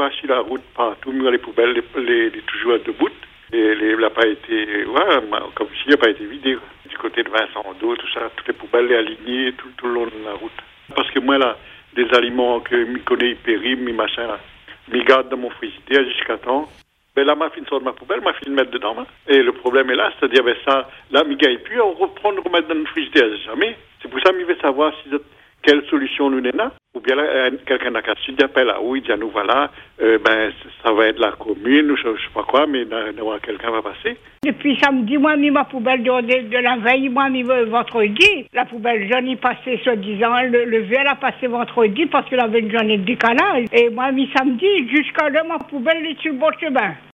vois sur la route partout, les poubelles, les toujours debout. Il n'a pas été, comme s'il n'a pas été vidé. Du côté de Vincent d'eau, tout ça, toutes les poubelles les alignées tout le long de la route. Parce que moi, là, des aliments que je connais, périm, mes machins, là, je garde dans mon frigidaire jusqu'à temps. Ben là, ma fille sort de ma poubelle, ma fille le met dedans. Hein. Et le problème est là, c'est-à-dire, ben ça, là, je ne gagne plus, on reprend, on remet dans le frigidaire, jamais. C'est pour ça que je veux savoir quelle solution nous avons. Ou bien là, quelqu'un n'a qu'à se dire, appelle là, oui, il dit à nous, voilà, ça va être la commune, ou je ne sais pas quoi, mais quelqu'un va passer. Depuis samedi, moi, mis ma poubelle de la veille, moi, mis vendredi. La poubelle jaune est passée, soi-disant, le verre a passé vendredi parce qu'il avait une journée de décalage. Et moi, mis samedi, jusqu'à là, ma poubelle est sur le bon chemin.